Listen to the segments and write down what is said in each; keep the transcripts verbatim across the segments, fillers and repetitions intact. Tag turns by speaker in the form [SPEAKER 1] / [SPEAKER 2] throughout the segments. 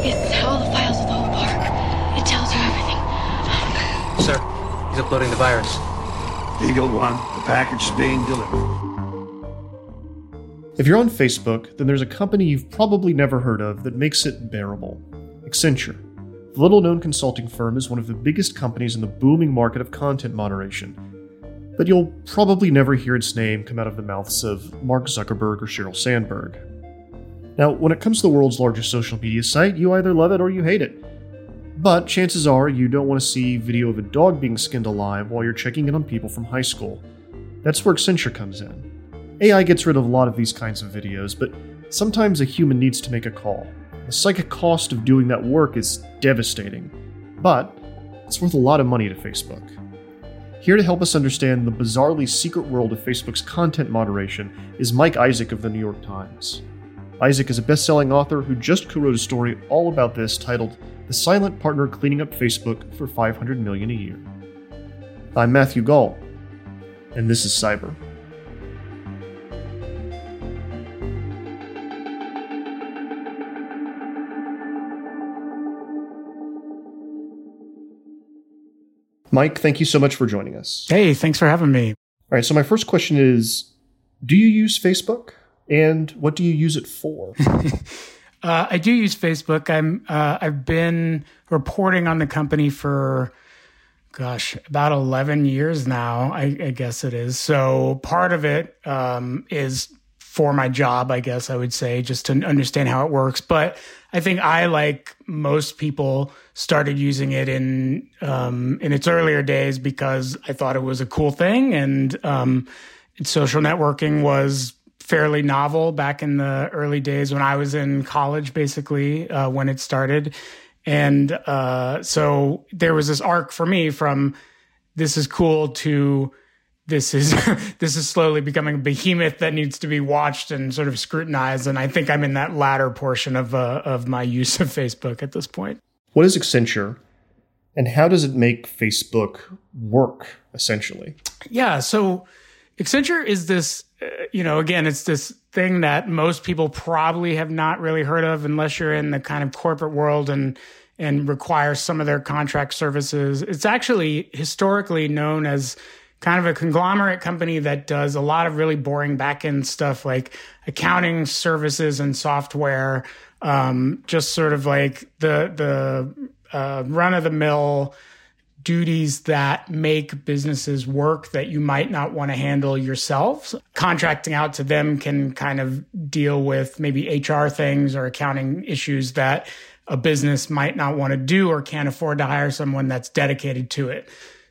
[SPEAKER 1] It's all the files of the whole park. It tells you everything.
[SPEAKER 2] Sir, he's uploading the virus.
[SPEAKER 3] Eagle One, the package is being delivered.
[SPEAKER 4] If you're on Facebook, then there's a company you've probably never heard of that makes it bearable. Accenture. The little-known consulting firm is one of the biggest companies in the booming market of content moderation. But you'll probably never hear its name come out of the mouths of Mark Zuckerberg or Sheryl Sandberg. Now, when it comes to the world's largest social media site, you either love it or you hate it. But chances are you don't want to see video of a dog being skinned alive while you're checking in on people from high school. That's where Accenture comes in. A I gets rid of a lot of these kinds of videos, but sometimes a human needs to make a call. The psychic cost of doing that work is devastating, but it's worth a lot of money to Facebook. Here to help us understand the bizarrely secret world of Facebook's content moderation is Mike Isaac of the New York Times. Isaac is a best-selling author who just co-wrote a story all about this titled The Silent Partner Cleaning Up Facebook for five hundred million dollars a Year. I'm Matthew Gall, and this is Cyber. Mike, thank you so much for joining us.
[SPEAKER 5] Hey, thanks for having me.
[SPEAKER 4] All right, so my first question is, do you use Facebook? And what do you use it for?
[SPEAKER 5] uh, I do use Facebook. I'm, uh, I've been reporting on the company for, gosh, about eleven years now, I, I guess it is. So part of it um, is for my job, I guess I would say, just to understand how it works. But I think I, like most people, started using it in um, in its earlier days because I thought it was a cool thing. And um, social networking was fairly novel back in the early days when I was in college, basically, uh, when it started. And uh, so there was this arc for me from this is cool to this is this is slowly becoming a behemoth that needs to be watched and sort of scrutinized. And I think I'm in that latter portion of uh, of my use of Facebook at this point.
[SPEAKER 4] What is Accenture, and how does it make Facebook work, essentially?
[SPEAKER 5] Yeah, so Accenture is this, uh, you know, again, it's this thing that most people probably have not really heard of unless you're in the kind of corporate world and and require some of their contract services. It's actually historically known as kind of a conglomerate company that does a lot of really boring back-end stuff like accounting services and software, um, just sort of like the the uh, run-of-the-mill duties that make businesses work that you might not want to handle yourselves. Contracting out to them can kind of deal with maybe H R things or accounting issues that a business might not want to do or can't afford to hire someone that's dedicated to it.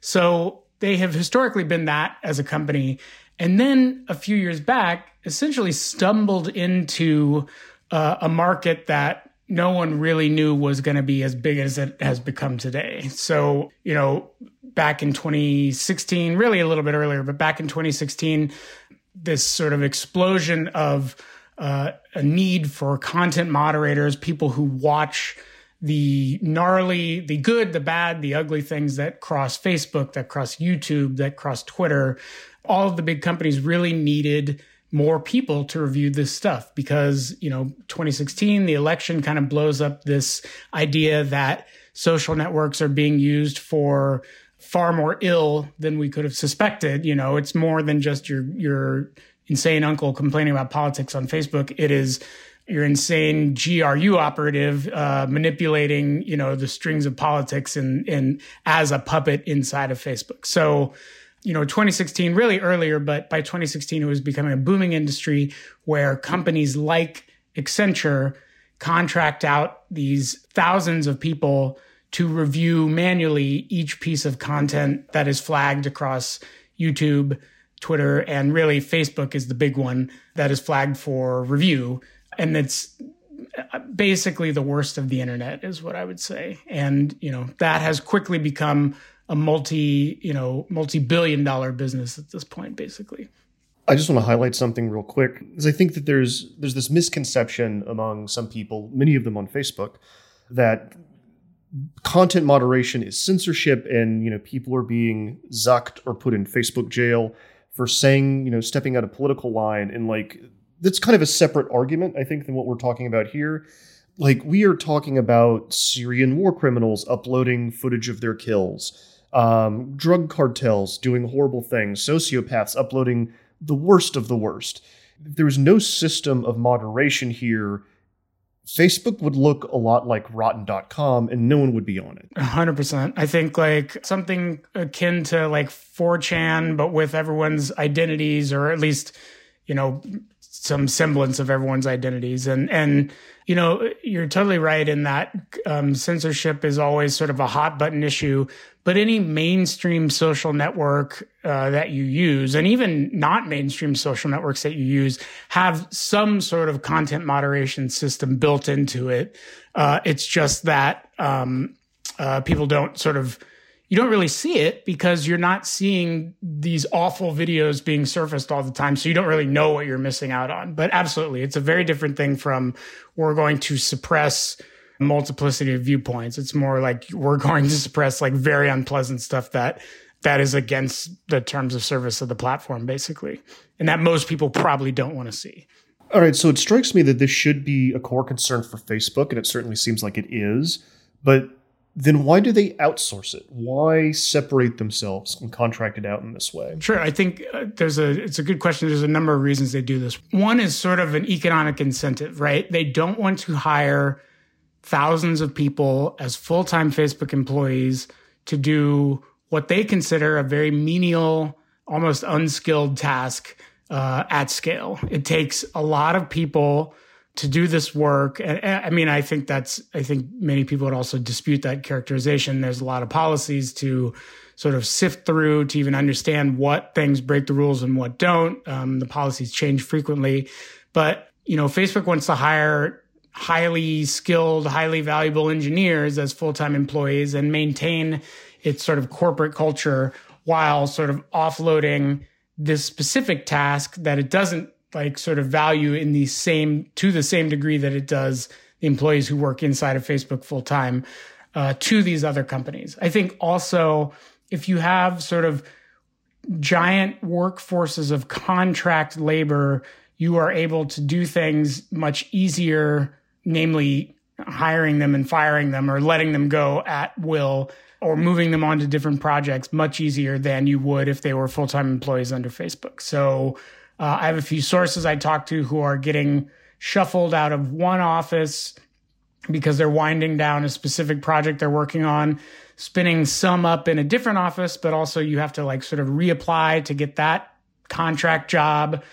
[SPEAKER 5] So they have historically been that as a company. And then a few years back, essentially stumbled into uh, a market that no one really knew was going to be as big as it has become today. So, you know, back in twenty sixteen, really a little bit earlier, but back in twenty sixteen, this sort of explosion of uh, a need for content moderators, people who watch the gnarly, the good, the bad, the ugly things that cross Facebook, that cross YouTube, that cross Twitter. All of the big companies really needed more people to review this stuff because, you know, twenty sixteen, the election kind of blows up this idea that social networks are being used for far more ill than we could have suspected. You know, it's more than just your, your insane uncle complaining about politics on Facebook. It is your insane G R U operative uh, manipulating, you know, the strings of politics and, and as a puppet inside of Facebook. So, you know, twenty sixteen, really earlier, but by twenty sixteen, it was becoming a booming industry where companies like Accenture contract out these thousands of people to review manually each piece of content that is flagged across YouTube, Twitter, and really Facebook is the big one that is flagged for review. And it's basically the worst of the internet is what I would say. And, you know, that has quickly become a multi, you know, multi-billion dollar business at this point, basically.
[SPEAKER 4] I just want to highlight something real quick, because I think that there's there's this misconception among some people, many of them on Facebook, that content moderation is censorship and, you know, people are being zucked or put in Facebook jail for saying, you know, stepping out a political line. And like, that's kind of a separate argument, I think, than what we're talking about here. Like, we are talking about Syrian war criminals uploading footage of their kills, um, drug cartels doing horrible things, sociopaths uploading the worst of the worst. If there was no system of moderation here, Facebook would look a lot like rotten dot com and no one would be on it.
[SPEAKER 5] one hundred percent. I think like something akin to like four chan, but with everyone's identities, or at least, you know, some semblance of everyone's identities. And, and you know, you're totally right in that um, censorship is always sort of a hot button issue. But any mainstream social network uh, that you use, and even not mainstream social networks that you use, have some sort of content moderation system built into it. Uh, it's just that um, uh, people don't sort of, you don't really see it because you're not seeing these awful videos being surfaced all the time. So you don't really know what you're missing out on. But absolutely, it's a very different thing from we're going to suppress multiplicity of viewpoints. It's more like we're going to suppress like very unpleasant stuff that that is against the terms of service of the platform, basically, and that most people probably don't want to see.
[SPEAKER 4] All right, so it strikes me that this should be a core concern for Facebook, and it certainly seems like it is, but then why do they outsource it? Why separate themselves and contract it out in this way?
[SPEAKER 5] Sure. I think uh, there's a, it's a good question. There's a number of reasons they do this. One is sort of an economic incentive, right? They don't want to hire thousands of people as full-time Facebook employees to do what they consider a very menial, almost unskilled task uh, at scale. It takes a lot of people to do this work. And I mean, I think that's, I think many people would also dispute that characterization. There's a lot of policies to sort of sift through to even understand what things break the rules and what don't. Um, the policies change frequently. But, you know, Facebook wants to hire highly skilled, highly valuable engineers as full-time employees and maintain its sort of corporate culture while sort of offloading this specific task that it doesn't like sort of value in the same, to the same degree that it does the employees who work inside of Facebook full-time uh, to these other companies. I think also if you have sort of giant workforces of contract labor, you are able to do things much easier, namely hiring them and firing them or letting them go at will or moving them onto different projects much easier than you would if they were full-time employees under Facebook. So uh, I have a few sources I talked to who are getting shuffled out of one office because they're winding down a specific project they're working on, spinning some up in a different office, but also you have to like sort of reapply to get that contract job.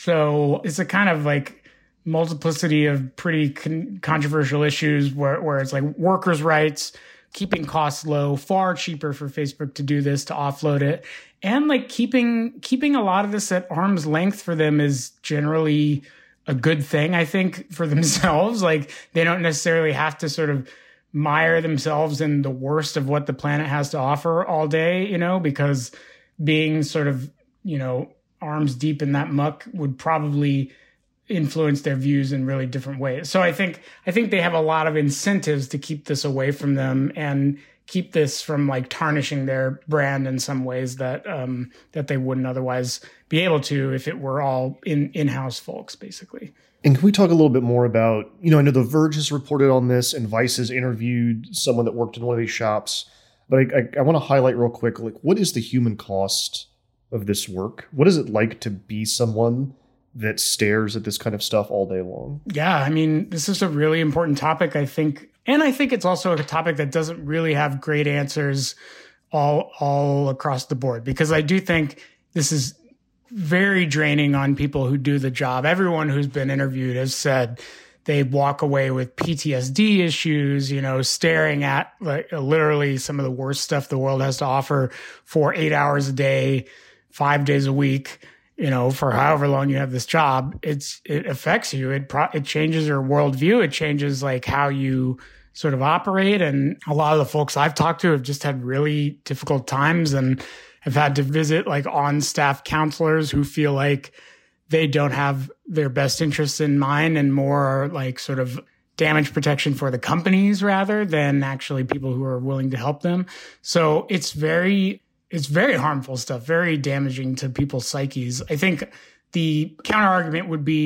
[SPEAKER 5] So it's a kind of like multiplicity of pretty con- controversial issues where, where it's like workers' rights, keeping costs low, far cheaper for Facebook to do this, to offload it. And like keeping keeping a lot of this at arm's length for them is generally a good thing, I think, for themselves. Like they don't necessarily have to sort of mire themselves in the worst of what the planet has to offer all day, you know, because being sort of, you know, arms deep in that muck would probably influence their views in really different ways. So I think I think they have a lot of incentives to keep this away from them and keep this from like tarnishing their brand in some ways that um, that they wouldn't otherwise be able to if it were all in in-house folks, basically.
[SPEAKER 4] And can we talk a little bit more about, you know, I know The Verge has reported on this and Vice has interviewed someone that worked in one of these shops, but I, I, I want to highlight real quick, like, what is the human cost of this work? What is it like to be someone that stares at this kind of stuff all day long?
[SPEAKER 5] Yeah, I mean, this is a really important topic, I think. And I think it's also a topic that doesn't really have great answers all all across the board, because I do think this is very draining on people who do the job. Everyone who's been interviewed has said they walk away with P T S D issues, you know, staring at like literally some of the worst stuff the world has to offer for eight hours a day, five days a week, you know, for however long you have this job. It's, it affects you. It pro- it changes your worldview. It changes like how you sort of operate. And a lot of the folks I've talked to have just had really difficult times and have had to visit like on-staff counselors who feel like they don't have their best interests in mind and more like sort of damage protection for the companies rather than actually people who are willing to help them. So it's very, it's very harmful stuff, very damaging to people's psyches. I think the counter argument would be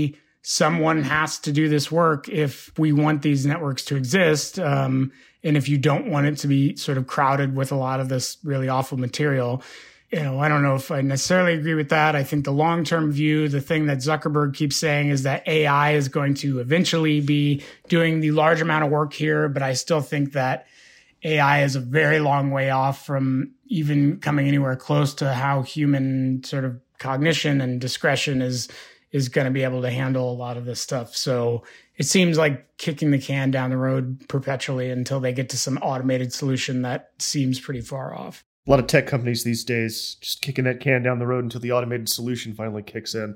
[SPEAKER 5] someone has to do this work if we want these networks to exist. Um, and if you don't want it to be sort of crowded with a lot of this really awful material. You know, I don't know if I necessarily agree with that. I think the long-term view, the thing that Zuckerberg keeps saying is that A I is going to eventually be doing the large amount of work here. But I still think that A I is a very long way off from even coming anywhere close to how human sort of cognition and discretion is is going to be able to handle a lot of this stuff. So it seems like kicking the can down the road perpetually until they get to some automated solution that seems pretty far off.
[SPEAKER 4] A lot of tech companies these days just kicking that can down the road until the automated solution finally kicks in.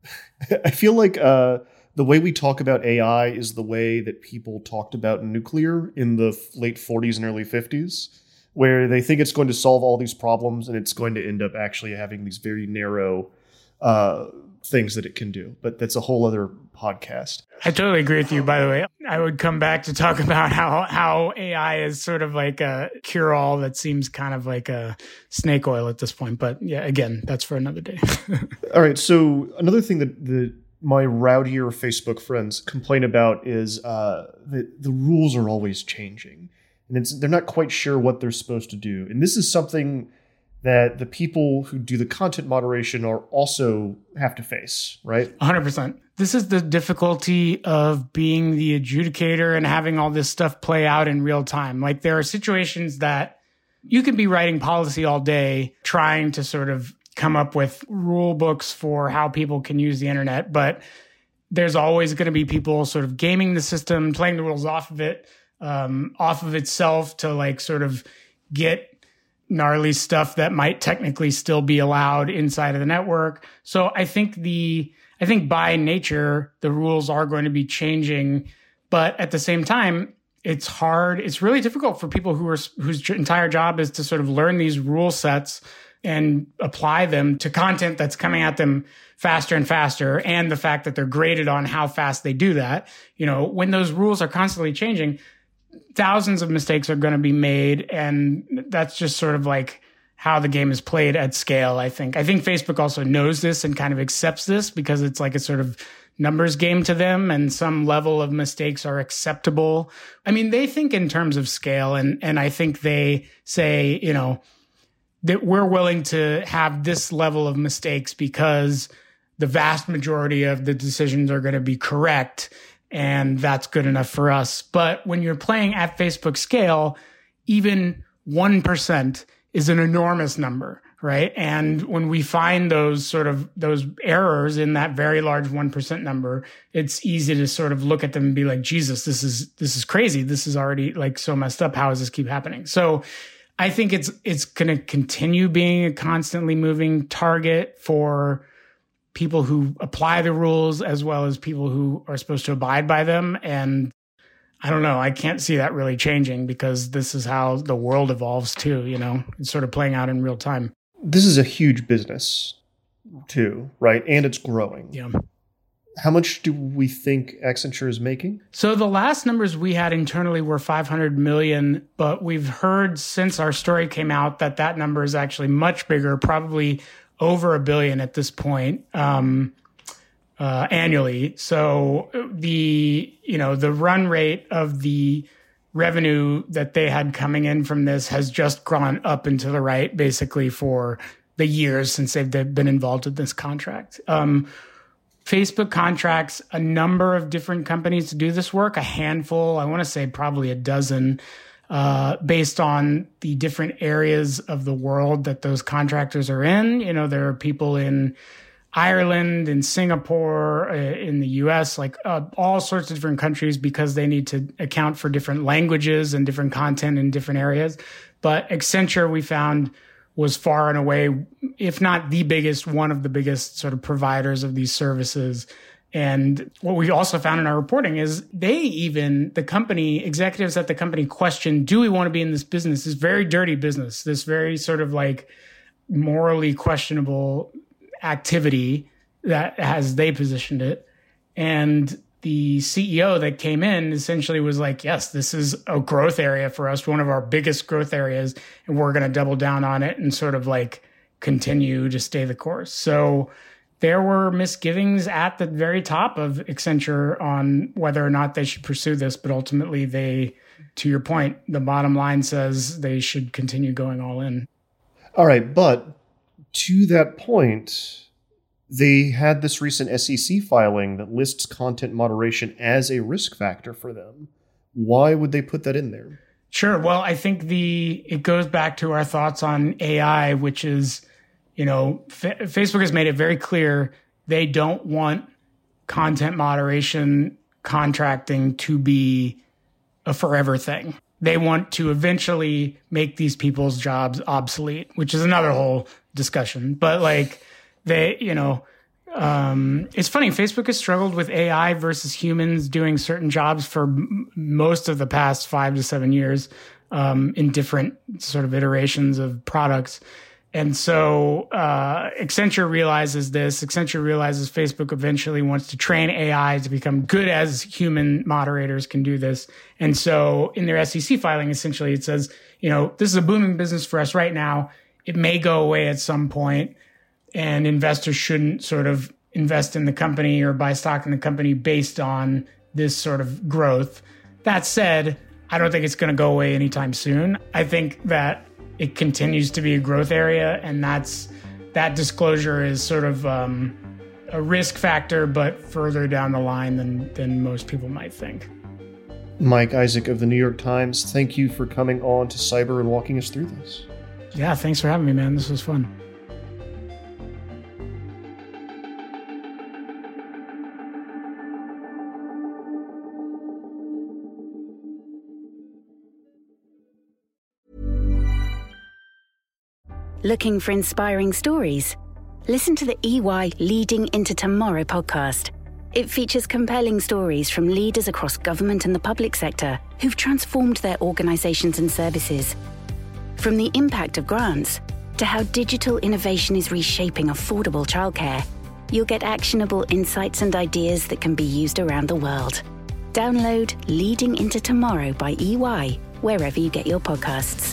[SPEAKER 4] I feel like uh, the way we talk about A I is the way that people talked about nuclear in the late forties and early fifties, where they think it's going to solve all these problems and it's going to end up actually having these very narrow uh, things that it can do. But that's a whole other podcast.
[SPEAKER 5] I totally agree with you, by the way. I would come back to talk about how, how A I is sort of like a cure-all that seems kind of like a snake oil at this point. But yeah, again, that's for another day.
[SPEAKER 4] All right. So another thing that the my rowdier Facebook friends complain about is uh, that the rules are always changing. And it's, they're not quite sure what they're supposed to do. And this is something that the people who do the content moderation are also have to face, right?
[SPEAKER 5] one hundred percent. This is the difficulty of being the adjudicator and having all this stuff play out in real time. Like there are situations that you could be writing policy all day, trying to sort of come up with rule books for how people can use the internet, but there's always going to be people sort of gaming the system, playing the rules off of it, um, off of itself to like sort of get gnarly stuff that might technically still be allowed inside of the network. So I think the, I think by nature, the rules are going to be changing, but at the same time, it's hard. It's really difficult for people who are, whose entire job is to sort of learn these rule sets and apply them to content that's coming at them faster and faster. And the fact that they're graded on how fast they do that. You know, when those rules are constantly changing, thousands of mistakes are going to be made. And that's just sort of like how the game is played at scale, I think. I think Facebook also knows this and kind of accepts this because it's like a sort of numbers game to them and some level of mistakes are acceptable. I mean, they think in terms of scale and, and I think they say, you know, that we're willing to have this level of mistakes because the vast majority of the decisions are going to be correct. And that's good enough for us. But when you're playing at Facebook scale, even one percent is an enormous number, right? And when we find those sort of those errors in that very large one percent number, it's easy to sort of look at them and be like, Jesus, this is, this is crazy. This is already like so messed up. How does this keep happening? So I think it's, it's going to continue being a constantly moving target for people who apply the rules as well as people who are supposed to abide by them. And I don't know, I can't see that really changing because this is how the world evolves too, you know, it's sort of playing out in real time.
[SPEAKER 4] This is a huge business too, right? And it's growing.
[SPEAKER 5] Yeah.
[SPEAKER 4] How much do we think Accenture is making?
[SPEAKER 5] So the last numbers we had internally were five hundred million, but we've heard since our story came out that that number is actually much bigger, probably over a billion at this point, um, uh, annually. So the, you know, the run rate of the revenue that they had coming in from this has just gone up and to the right, basically for the years since they've, they've been involved with this contract. Um, Facebook contracts a number of different companies to do this work, a handful, I want to say probably a dozen, uh, based on the different areas of the world that those contractors are in. You know, there are people in Ireland, in Singapore, uh, in the U S, like uh, all sorts of different countries because they need to account for different languages and different content in different areas. But Accenture, we found, was far and away, if not the biggest, one of the biggest sort of providers of these services. And what we also found in our reporting is they even, the company, executives at the company questioned, do we want to be in this business, this very dirty business, this very sort of like morally questionable activity that as they positioned it. And the C E O that came in essentially was like, yes, this is a growth area for us, one of our biggest growth areas, and we're going to double down on it and sort of like continue to stay the course. So there were misgivings at the very top of Accenture on whether or not they should pursue this. But ultimately, they, to your point, the bottom line says they should continue going all in.
[SPEAKER 4] All right, but to that point, they had this recent S E C filing that lists content moderation as a risk factor for them. Why would they put that in there?
[SPEAKER 5] Sure. Well, I think the it goes back to our thoughts on A I, which is, you know, F- Facebook has made it very clear they don't want content moderation contracting to be a forever thing. They want to eventually make these people's jobs obsolete, which is another whole discussion. But like they, you know, um, it's funny. Facebook has struggled with A I versus humans doing certain jobs for m- most of the past five to seven years um, in different sort of iterations of products. And so uh, Accenture realizes this. Accenture realizes Facebook eventually wants to train A I to become good as human moderators can do this. And so in their S E C filing, essentially it says, you know, this is a booming business for us right now. It may go away at some point, and investors shouldn't sort of invest in the company or buy stock in the company based on this sort of growth. That said, I don't think it's going to go away anytime soon. I think that it continues to be a growth area, and that's that disclosure is sort of um, a risk factor, but further down the line than than most people might think.
[SPEAKER 4] Mike Isaac of the New York Times, thank you for coming on to Cyber and walking us through this.
[SPEAKER 5] Yeah, thanks for having me, man. This was fun.
[SPEAKER 6] Looking for inspiring stories? Listen to the E Y Leading into Tomorrow podcast. It features compelling stories from leaders across government and the public sector who've transformed their organizations and services. From the impact of grants to how digital innovation is reshaping affordable childcare, you'll get actionable insights and ideas that can be used around the world. Download Leading into Tomorrow by E Y wherever you get your podcasts.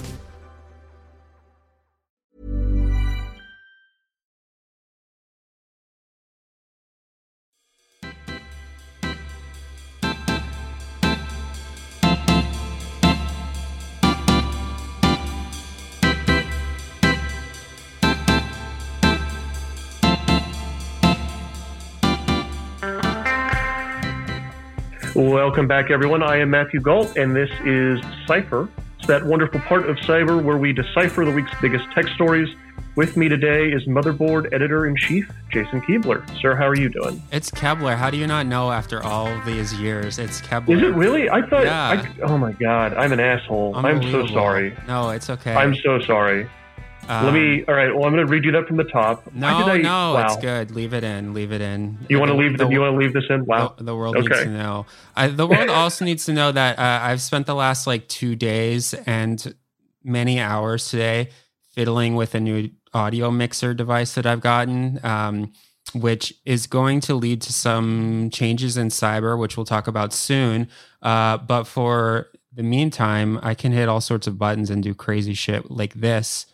[SPEAKER 7] Welcome back, everyone. I am Matthew Galt, and this is Cypher. It's that wonderful part of cyber where we decipher the week's biggest tech stories. With me today is Motherboard Editor-in-Chief, Jason Keebler. Sir, how are you doing?
[SPEAKER 8] It's Kebler. How do you not know after all these years? It's Kebler.
[SPEAKER 7] Is it really? I thought...
[SPEAKER 8] Yeah.
[SPEAKER 7] I, oh, my God. I'm an asshole. I'm so sorry.
[SPEAKER 8] No, it's okay.
[SPEAKER 7] I'm so sorry.
[SPEAKER 8] Um,
[SPEAKER 7] Let me... All right, well, I'm going to redo that from the top.
[SPEAKER 8] No,
[SPEAKER 7] I,
[SPEAKER 8] no,
[SPEAKER 7] wow.
[SPEAKER 8] it's good. Leave it in. Leave it in.
[SPEAKER 7] You want to
[SPEAKER 8] The-
[SPEAKER 7] leave the,
[SPEAKER 8] the-
[SPEAKER 7] you want to leave this in? Wow.
[SPEAKER 8] The, the world
[SPEAKER 7] Okay.
[SPEAKER 8] needs to know. I, the world also needs to know that uh, I've spent the last like two days and many hours today fiddling with a new audio mixer device that I've gotten, um, which is going to lead to some changes in cyber, which we'll talk about soon. Uh, but for the meantime, I can hit all sorts of buttons and do crazy shit like this.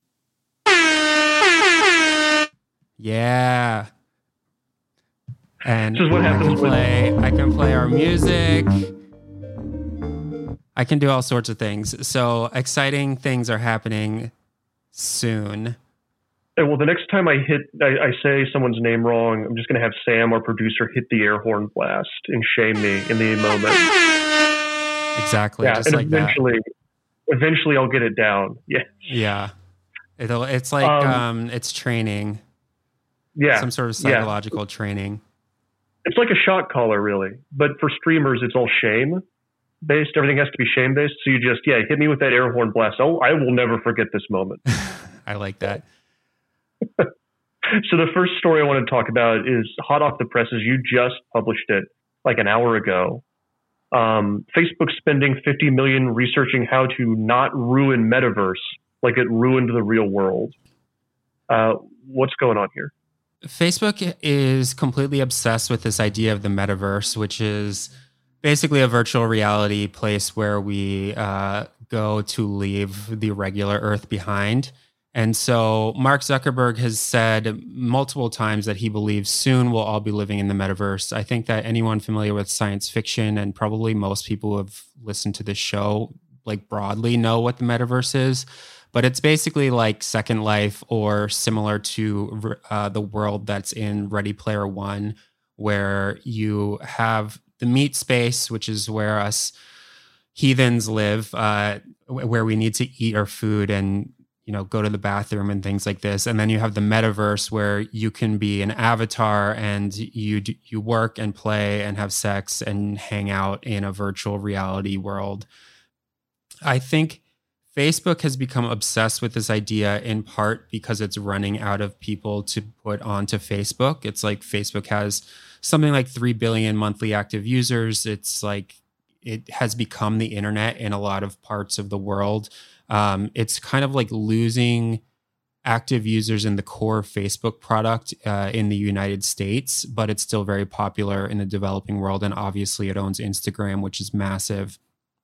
[SPEAKER 8] Yeah. And
[SPEAKER 7] This is what
[SPEAKER 8] I
[SPEAKER 7] happens
[SPEAKER 8] can
[SPEAKER 7] when-
[SPEAKER 8] play I can play our music. I can do all sorts of things. So exciting things are happening soon.
[SPEAKER 7] Hey, well, the next time I hit, I, I say someone's name wrong, I'm just going to have Sam, our producer, hit the air horn blast and shame me in the moment.
[SPEAKER 8] Exactly.
[SPEAKER 7] Yeah,
[SPEAKER 8] just
[SPEAKER 7] and
[SPEAKER 8] like
[SPEAKER 7] eventually, eventually I'll get it down. Yeah.
[SPEAKER 8] that. Yeah. It'll it's like
[SPEAKER 7] Um,
[SPEAKER 8] um it's training.
[SPEAKER 7] Yeah.
[SPEAKER 8] Some sort of
[SPEAKER 7] yeah.
[SPEAKER 8] psychological training.
[SPEAKER 7] It's like a shot caller, really. But for streamers, it's all shame based. Everything has to be shame based. So you just, yeah, hit me with that air horn blast. Oh, I will never forget this moment.
[SPEAKER 8] I like that.
[SPEAKER 7] So the first story I want to talk about is hot off the presses. You just published it like an hour ago. Um, Facebook spending fifty million dollars researching how to not ruin metaverse like it ruined the real world. Uh, what's going on here?
[SPEAKER 8] Facebook is completely obsessed with this idea of the metaverse, which is basically a virtual reality place where we uh, go to leave the regular Earth behind. And so Mark Zuckerberg has said multiple times that he believes soon we'll all be living in the metaverse. I think that anyone familiar with science fiction, and probably most people who have listened to this show, like broadly know what the metaverse is. But it's basically like Second Life, or similar to uh, the world that's in Ready Player One, where you have the meat space, which is where us heathens live, uh, where we need to eat our food and, you know, go to the bathroom and things like this. And then you have the metaverse, where you can be an avatar and you you work and play and have sex and hang out in a virtual reality world. I think Facebook has become obsessed with this idea in part because it's running out of people to put onto Facebook. It's like Facebook has something like three billion monthly active users. It's like it has become the internet in a lot of parts of the world. Um, it's kind of like losing active users in the core Facebook product uh, in the United States, but it's still very popular in the developing world. And obviously it owns Instagram, which is massive.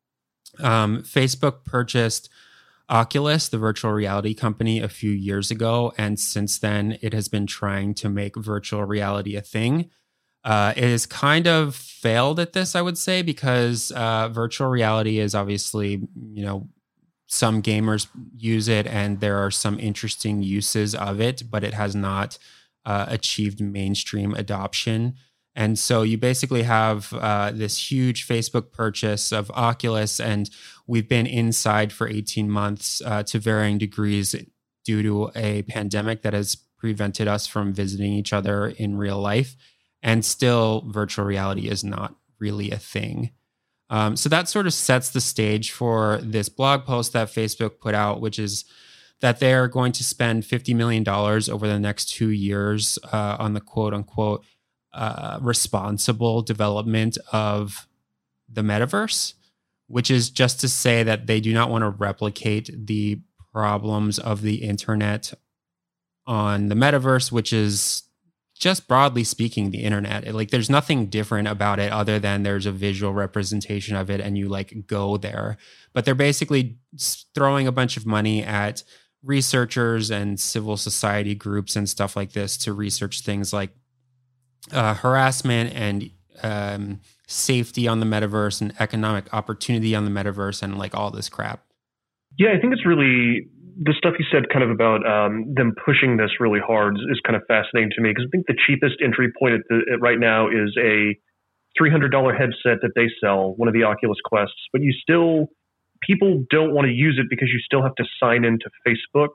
[SPEAKER 8] Um, Facebook purchased Oculus, the virtual reality company, a few years ago. And since then, it has been trying to make virtual reality a thing. Uh, it has kind of failed at this, I would say, because uh, virtual reality is obviously, you know, some gamers use it and there are some interesting uses of it, but it has not uh, achieved mainstream adoption. And so you basically have uh, this huge Facebook purchase of Oculus, and we've been inside for eighteen months uh, to varying degrees due to a pandemic that has prevented us from visiting each other in real life. And still, virtual reality is not really a thing. Um, so that sort of sets the stage for this blog post that Facebook put out, which is that they're going to spend fifty million dollars over the next two years uh, on the quote unquote uh, responsible development of the metaverse, which is just to say that they do not want to replicate the problems of the internet on the metaverse, which is just broadly speaking, the internet. It, like there's nothing different about it other than there's a visual representation of it and you like go there. But they're basically throwing a bunch of money at researchers and civil society groups and stuff like this to research things like uh, harassment and um, safety on the metaverse and economic opportunity on the metaverse and like all this crap.
[SPEAKER 7] Yeah, I think it's really, the stuff you said kind of about um, them pushing this really hard is kind of fascinating to me, because I think the cheapest entry point at the, at right now is a three hundred dollars headset that they sell, one of the Oculus Quests, but you still, people don't want to use it because you still have to sign into Facebook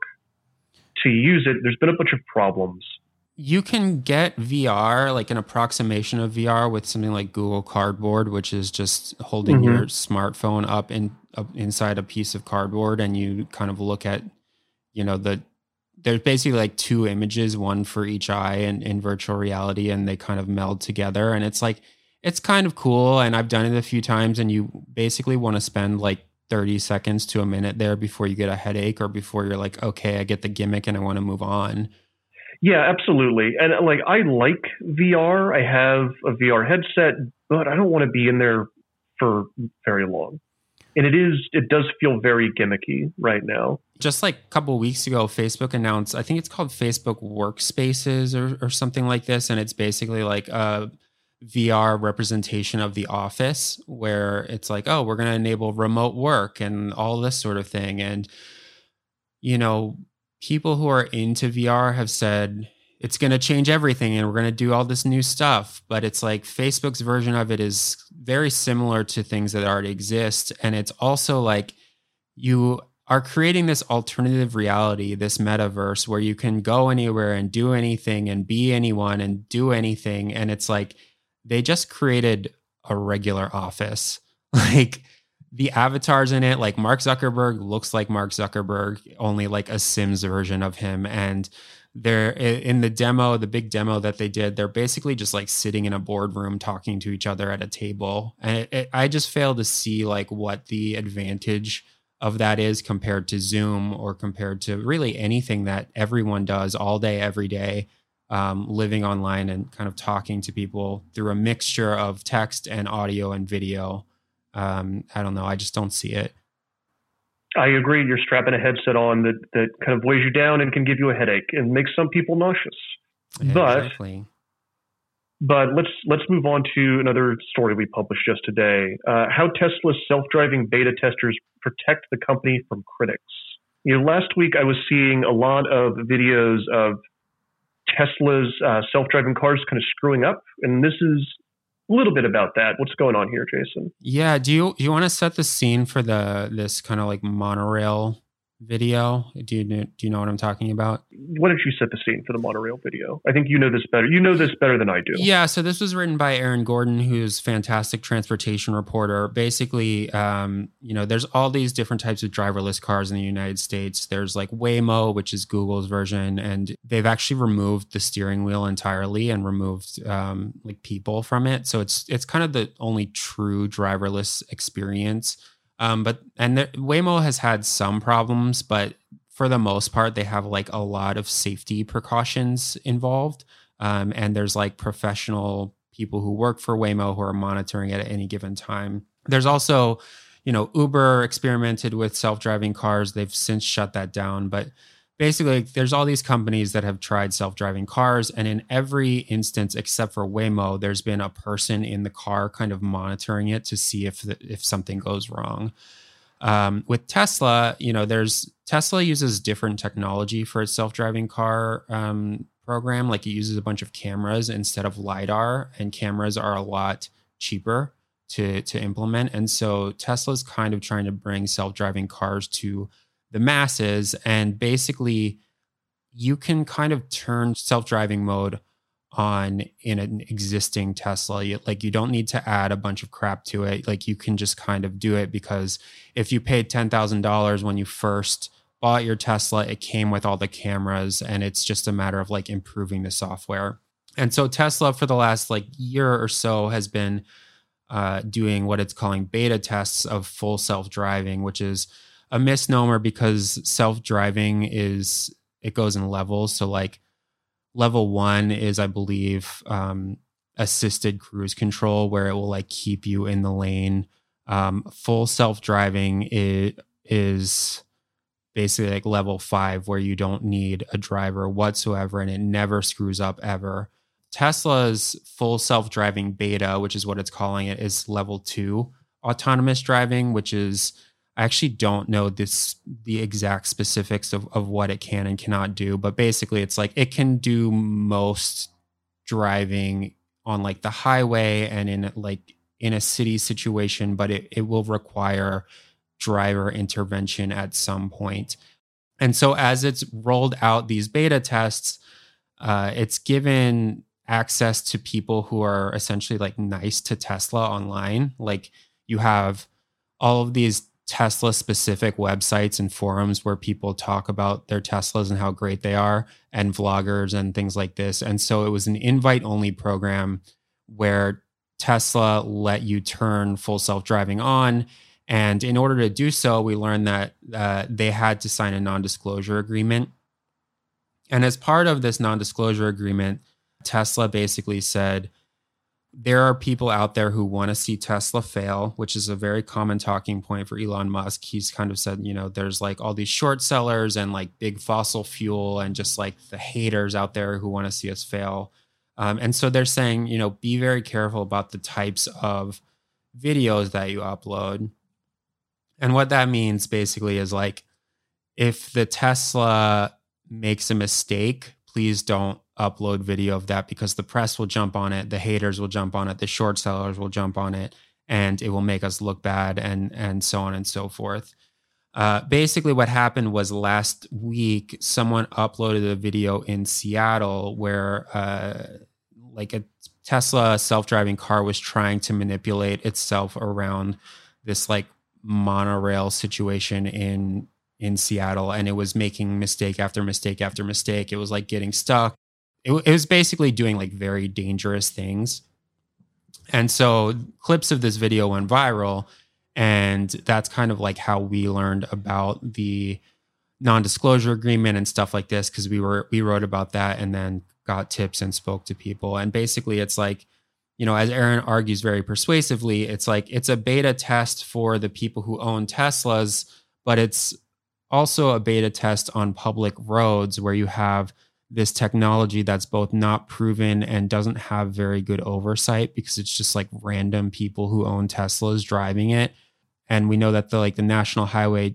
[SPEAKER 7] to use it. There's been a bunch of problems.
[SPEAKER 8] You can get V R, like an approximation of V R, with something like Google Cardboard, which is just holding mm-hmm. your smartphone up in up inside a piece of cardboard, and you kind of look at, you know, the there's basically like two images, one for each eye, in, in virtual reality, and they kind of meld together, and it's like it's kind of cool. And I've done it a few times, and you basically want to spend like thirty seconds to a minute there before you get a headache or before you're like, okay, I get the gimmick and I want to move on.
[SPEAKER 7] Yeah, absolutely. And like, I like V R. I have a V R headset, but I don't want to be in there for very long. And it is, it does feel very gimmicky right now.
[SPEAKER 8] Just like a couple of weeks ago, Facebook announced, I think it's called Facebook Workspaces or, or something like this. And it's basically like a V R representation of the office, where it's like, oh, we're going to enable remote work and all this sort of thing. And, you know, people who are into V R have said it's going to change everything and we're going to do all this new stuff. But it's like Facebook's version of it is very similar to things that already exist. And it's also like you are creating this alternative reality, this metaverse where you can go anywhere and do anything and be anyone and do anything. And it's like they just created a regular office. Like, the avatars in it, like Mark Zuckerberg looks like Mark Zuckerberg, only like a Sims version of him. And they're in the demo, the big demo that they did, they're basically just like sitting in a boardroom talking to each other at a table. And it, it, I just fail to see like what the advantage of that is compared to Zoom or compared to really anything that everyone does all day, every day, um, living online and kind of talking to people through a mixture of text and audio and video. Um, I don't know. I just don't see it.
[SPEAKER 7] I agree. You're strapping a headset on that, that kind of weighs you down and can give you a headache and makes some people nauseous.
[SPEAKER 8] Yeah,
[SPEAKER 7] but
[SPEAKER 8] exactly.
[SPEAKER 7] but let's let's move on to another story we published just today. Uh, how Tesla's self-driving beta testers protect the company from critics. You know, last week I was seeing a lot of videos of Tesla's uh, self-driving cars kind of screwing up, and this is a little bit about that. What's going on here, Jason?
[SPEAKER 8] Yeah, do you do you want to set the scene for the this kind of like monorail video? Do you do you know what I'm talking about?
[SPEAKER 7] Why don't you set the scene for the monorail video? I think you know this better. You know this better than I do.
[SPEAKER 8] Yeah, so this was written by Aaron Gordon, who's a fantastic transportation reporter. Basically, um, you know, there's all these different types of driverless cars in the United States. There's like Waymo, which is Google's version, and they've actually removed the steering wheel entirely and removed um, like people from it. So it's it's kind of the only true driverless experience. Um, but and the, Waymo has had some problems, but for the most part, they have like a lot of safety precautions involved. Um, and there's like professional people who work for Waymo who are monitoring it at any given time. There's also, you know, Uber experimented with self-driving cars. They've since shut that down. But basically, there's all these companies that have tried self-driving cars. And in every instance, except for Waymo, there's been a person in the car kind of monitoring it to see if the, if something goes wrong. Um, with Tesla, you know, there's Tesla uses different technology for its self-driving car um, program. Like it uses a bunch of cameras instead of LiDAR, and cameras are a lot cheaper to to implement. And so Tesla's kind of trying to bring self-driving cars to the masses, and basically you can kind of turn self-driving mode on in an existing Tesla. You, like you don't need to add a bunch of crap to it. Like you can just kind of do it, because if you paid ten thousand dollars when you first bought your Tesla, it came with all the cameras, and it's just a matter of like improving the software. And so Tesla for the last like year or so has been uh, doing what it's calling beta tests of full self-driving, which is a misnomer because self-driving is, it goes in levels. So like level one is, I believe, um, assisted cruise control, where it will like keep you in the lane. Um, full self-driving is, is basically like level five, where you don't need a driver whatsoever and it never screws up ever. Tesla's full self-driving beta, which is what it's calling it, is level two autonomous driving, which is, I actually don't know this the exact specifics of, of what it can and cannot do, but basically it's like it can do most driving on like the highway and in like in a city situation, but it, it will require driver intervention at some point. And so as it's rolled out these beta tests, uh, it's given access to people who are essentially like nice to Tesla online. Like you have all of these Tesla specific websites and forums where people talk about their Teslas and how great they are, and vloggers and things like this. And so it was an invite only program where Tesla let you turn full self-driving on. And in order to do so, we learned that uh, they had to sign a non-disclosure agreement. And as part of this non-disclosure agreement, Tesla basically said, there are people out there who want to see Tesla fail, which is a very common talking point for Elon Musk. He's kind of said, you know, there's like all these short sellers and like big fossil fuel and just like the haters out there who want to see us fail. Um, and so they're saying, you know, be very careful about the types of videos that you upload. And what that means basically is like, if the Tesla makes a mistake, please don't upload video of that, because the press will jump on it, the haters will jump on it, the short sellers will jump on it, and it will make us look bad, and and so on and so forth. Uh, basically, what happened was last week, someone uploaded a video in Seattle where uh, like a Tesla self-driving car was trying to manipulate itself around this like monorail situation in in Seattle, and it was making mistake after mistake after mistake. It was like getting stuck. It, it was basically doing like very dangerous things. And so clips of this video went viral, and that's kind of like how we learned about the non-disclosure agreement and stuff like this, because we were we wrote about that and then got tips and spoke to people. And basically it's like, you know, as Aaron argues very persuasively, it's like it's a beta test for the people who own Teslas, but it's also a beta test on public roads where you have this technology that's both not proven and doesn't have very good oversight because it's just like random people who own Teslas driving it. And we know that the like the National Highway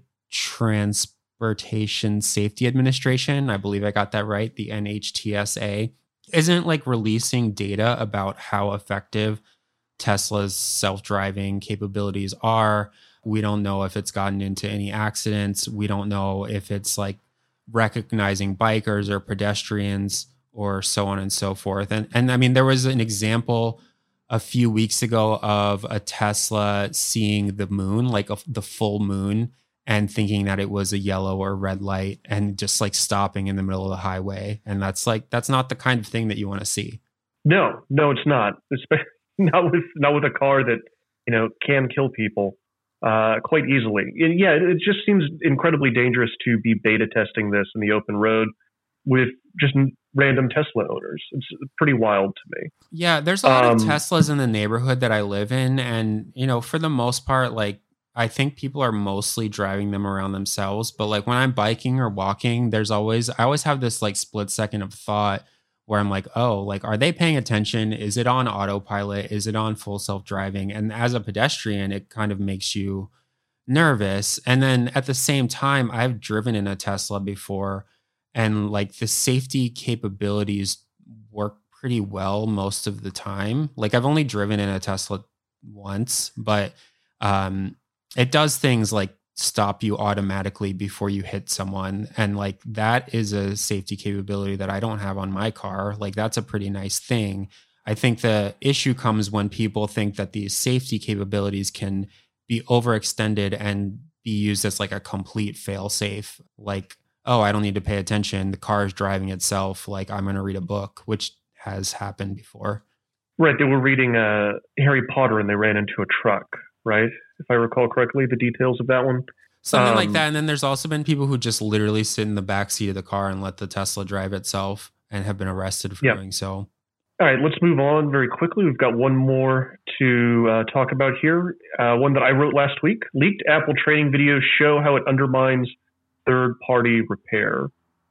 [SPEAKER 8] Transportation Safety Administration, I believe I got that right, the N H T S A, isn't like releasing data about how effective Tesla's self-driving capabilities are. We don't know if it's gotten into any accidents. We don't know if it's like recognizing bikers or pedestrians or so on and so forth. And and I mean, there was an example a few weeks ago of a Tesla seeing the moon, like a, the full moon, and thinking that it was a yellow or red light and just like stopping in the middle of the highway. And that's like, that's not the kind of thing that you want to see.
[SPEAKER 7] No, no, it's not. Especially not with, not with a car that, you know, can kill people uh, quite easily. And yeah, it just seems incredibly dangerous to be beta testing this in the open road with just random Tesla owners. It's pretty wild to me.
[SPEAKER 8] Yeah, there's a lot um, of Teslas in the neighborhood that I live in. And, you know, for the most part, like, I think people are mostly driving them around themselves. But like when I'm biking or walking, there's always, I always have this like split second of thought where I'm like, oh, like, are they paying attention? Is it on autopilot? Is it on full self-driving? And as a pedestrian, it kind of makes you nervous. And then at the same time, I've driven in a Tesla before, and like the safety capabilities work pretty well most of the time. Like I've only driven in a Tesla once, but um, it does things like stop you automatically before you hit someone. And like that is a safety capability that I don't have on my car. Like that's a pretty nice thing. I think the issue comes when people think that these safety capabilities can be overextended and be used as like a complete fail safe. Like, oh, I don't need to pay attention. The car is driving itself. Like I'm going to read a book, which has happened before.
[SPEAKER 7] Right. They were reading uh, Harry Potter and they ran into a truck, right? If I recall correctly, the details of that one.
[SPEAKER 8] Something
[SPEAKER 7] um,
[SPEAKER 8] like that. And then there's also been people who just literally sit in the back seat of the car and let the Tesla drive itself and have been arrested for
[SPEAKER 7] yep.
[SPEAKER 8] doing so.
[SPEAKER 7] All right, let's move on very quickly. We've got one more to uh, talk about here. Uh, one that I wrote last week. Leaked Apple training videos show how it undermines third-party repair.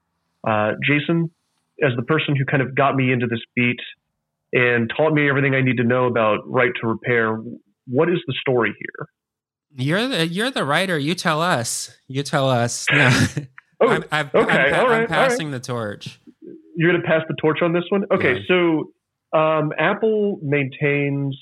[SPEAKER 7] Uh, Jason, as the person who kind of got me into this beat and taught me everything I need to know about right to repair, what is the story here?
[SPEAKER 8] You're the you're the writer. You tell us. You tell us. Yeah.
[SPEAKER 7] oh,
[SPEAKER 8] I'm, I've,
[SPEAKER 7] okay.
[SPEAKER 8] I'm, pa-
[SPEAKER 7] all right,
[SPEAKER 8] I'm passing
[SPEAKER 7] all right.
[SPEAKER 8] the torch.
[SPEAKER 7] You're going to pass the torch on this one? Okay,
[SPEAKER 8] yeah.
[SPEAKER 7] so um, Apple maintains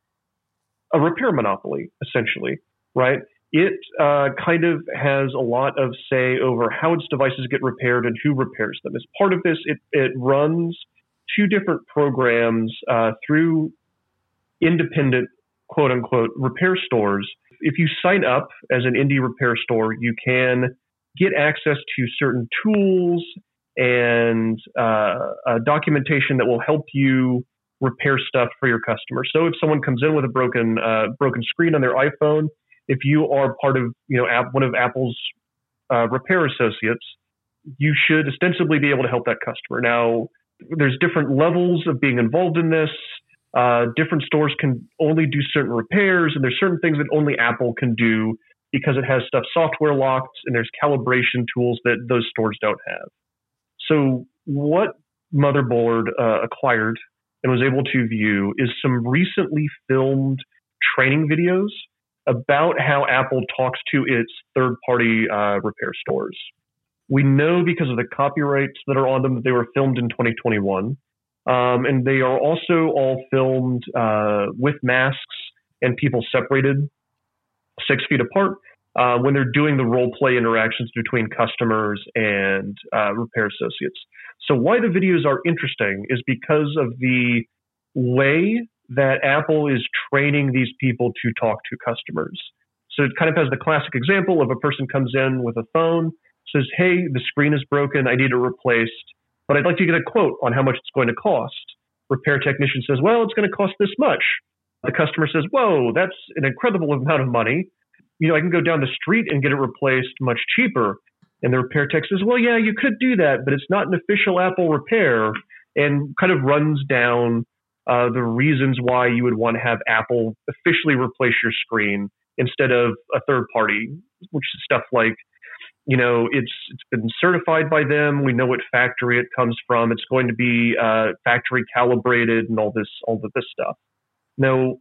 [SPEAKER 7] a repair monopoly, essentially, right? It uh, kind of has a lot of say over how its devices get repaired and who repairs them. As part of this, it, it runs two different programs uh, through independent, quote unquote, repair stores. If you sign up as an indie repair store, you can get access to certain tools and uh, uh, documentation that will help you repair stuff for your customers. So if someone comes in with a broken uh, broken screen on their iPhone, if you are part of you know app, one of Apple's uh, repair associates, you should ostensibly be able to help that customer. Now, there's different levels of being involved in this. Uh, different stores can only do certain repairs, and there's certain things that only Apple can do because it has stuff software locked, and there's calibration tools that those stores don't have. So what Motherboard uh, acquired and was able to view is some recently filmed training videos about how Apple talks to its third-party uh, repair stores. We know because of the copyrights that are on them that they were filmed in twenty twenty-one. Um, and they are also all filmed uh, with masks and people separated six feet apart uh, when they're doing the role play interactions between customers and uh, repair associates. So why the videos are interesting is because of the way that Apple is training these people to talk to customers. So it kind of has the classic example of a person comes in with a phone, says, hey, the screen is broken, I need it replaced, but I'd like to get a quote on how much it's going to cost. Repair technician says, well, it's going to cost this much. The customer says, whoa, that's an incredible amount of money. You know, I can go down the street and get it replaced much cheaper. And the repair tech says, well, yeah, you could do that, but it's not an official Apple repair, and kind of runs down uh, the reasons why you would want to have Apple officially replace your screen instead of a third party which is stuff like, you know, it's it's been certified by them. We know what factory it comes from. It's going to be uh, factory calibrated and all this all of this stuff. Now,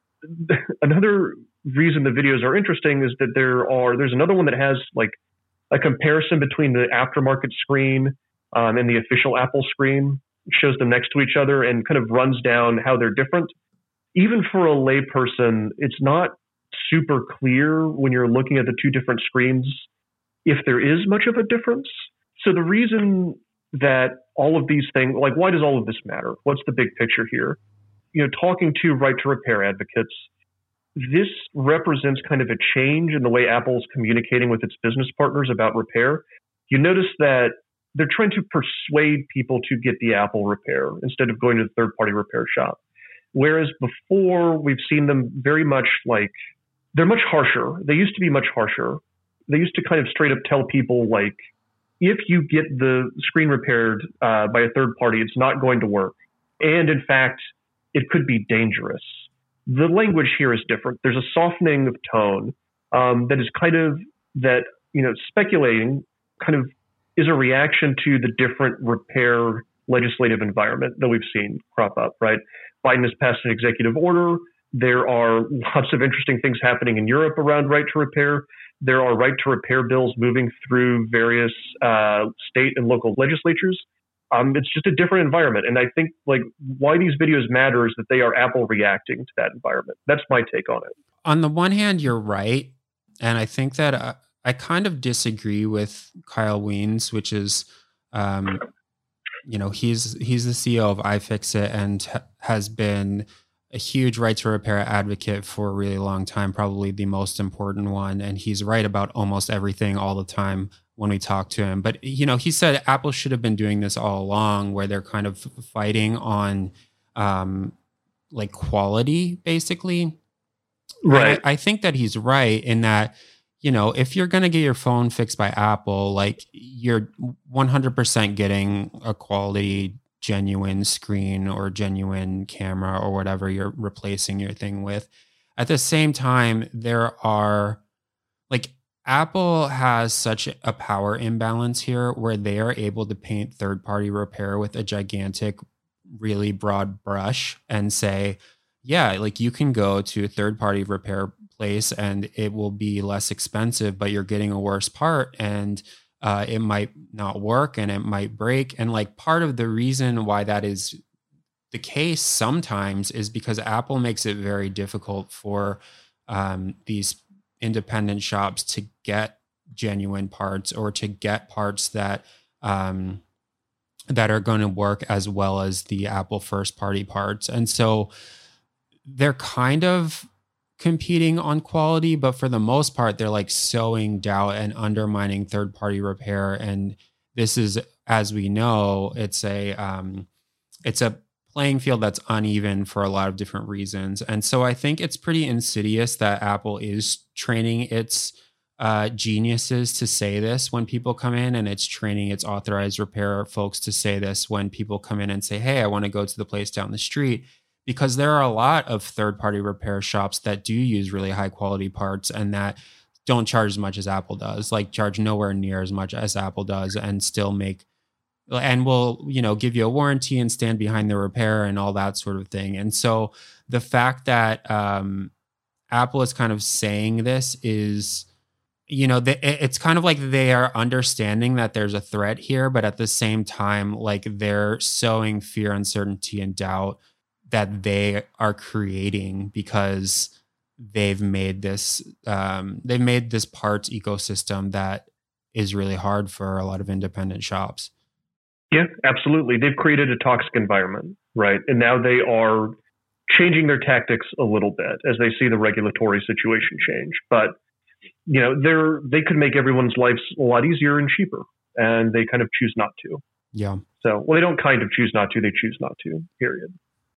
[SPEAKER 7] another reason the videos are interesting is that there are there's another one that has like a comparison between the aftermarket screen um, and the official Apple screen. It shows them next to each other and kind of runs down how they're different. Even for a layperson, it's not super clear when you're looking at the two different screens if there is much of a difference. So the reason that all of these things, like why does all of this matter? What's the big picture here? You know, talking to right to repair advocates, this represents kind of a change in the way Apple's communicating with its business partners about repair. You notice that they're trying to persuade people to get the Apple repair instead of going to the third-party repair shop. Whereas before, we've seen them very much like, they're much harsher. They used to be much harsher. They used to kind of straight up tell people, like, if you get the screen repaired uh, by a third party, it's not going to work. And in fact, it could be dangerous. The language here is different. There's a softening of tone um, that is kind of that, you know, speculating kind of is a reaction to the different repair legislative environment that we've seen crop up, right? Biden has passed an executive order. There are lots of interesting things happening in Europe around right to repair. There are right to repair bills moving through various uh, state and local legislatures. Um, it's just a different environment. And I think like why these videos matter is that they are Apple reacting to that environment. That's my take on it.
[SPEAKER 8] On the one hand, you're right. And I think that uh, I kind of disagree with Kyle Wiens, which is, um, you know, he's he's the C E O of iFixit and ha- has been a huge right to repair advocate for a really long time, probably the most important one. And he's right about almost everything all the time when we talk to him. But, you know, he said Apple should have been doing this all along, where they're kind of fighting on um, like quality, basically.
[SPEAKER 7] Right.
[SPEAKER 8] I, I think that he's right in that, you know, if you're going to get your phone fixed by Apple, like you're one hundred percent getting a quality, genuine screen or genuine camera or whatever you're replacing your thing with. At the same time, there are like Apple has such a power imbalance here where they are able to paint third-party repair with a gigantic, really broad brush and say, yeah, like you can go to a third-party repair place and it will be less expensive, but you're getting a worse part and uh, it might not work and it might break. And like part of the reason why that is the case sometimes is because Apple makes it very difficult for um, these independent shops to get genuine parts or to get parts that um, that are going to work as well as the Apple first party parts. And so they're kind of competing on quality, but for the most part, they're like sowing doubt and undermining third party repair. And this is, as we know, it's a um, it's a playing field that's uneven for a lot of different reasons. And so I think it's pretty insidious that Apple is training its uh, geniuses to say this when people come in, and it's training its authorized repair folks to say this when people come in and say, hey, I want to go to the place down the street. Because there are a lot of third-party repair shops that do use really high-quality parts and that don't charge as much as Apple does, like charge nowhere near as much as Apple does, and still make, and will, you know, give you a warranty and stand behind the repair and all that sort of thing. And so the fact that um, Apple is kind of saying this is, you know, they, it's kind of like they are understanding that there's a threat here, but at the same time, like they're sowing fear, uncertainty, and doubt that they are creating because they've made this um, they've made this parts ecosystem that is really hard for a lot of independent shops.
[SPEAKER 7] Yeah, absolutely. They've created a toxic environment, right? And now they are changing their tactics a little bit as they see the regulatory situation change. But you know, they're they could make everyone's lives a lot easier and cheaper, and they kind of choose not to.
[SPEAKER 8] Yeah.
[SPEAKER 7] So, well, they don't kind of choose not to; they choose not to. Period.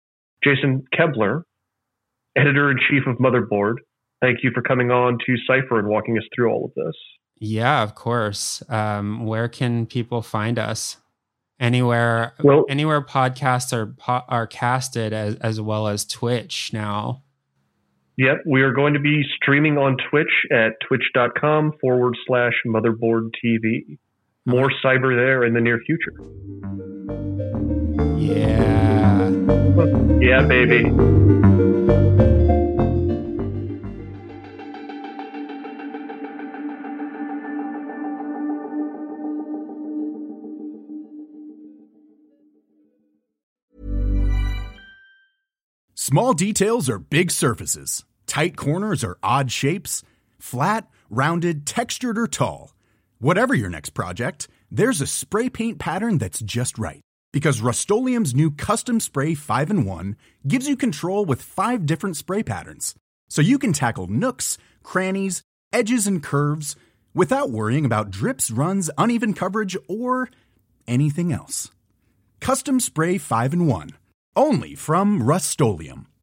[SPEAKER 7] Jason Kebler, editor-in-chief of Motherboard, thank you for coming on to Cypher and walking us through all of this.
[SPEAKER 8] Yeah, of course. Um, where can people find us? Anywhere,
[SPEAKER 7] well,
[SPEAKER 8] anywhere podcasts are are casted, as as well as Twitch now.
[SPEAKER 7] Yep, we are going to be streaming on Twitch at twitch.com forward slash motherboard TV. More cyber there in the near future.
[SPEAKER 8] Yeah.
[SPEAKER 7] Yeah, baby.
[SPEAKER 9] Small details are big surfaces. Tight corners are odd shapes. Flat, rounded, textured, or tall. Whatever your next project, there's a spray paint pattern that's just right. Because Rust-Oleum's new Custom Spray five in one gives you control with five different spray patterns. So you can tackle nooks, crannies, edges, and curves without worrying about drips, runs, uneven coverage, or anything else. Custom Spray five in one. Only from Rust-Oleum.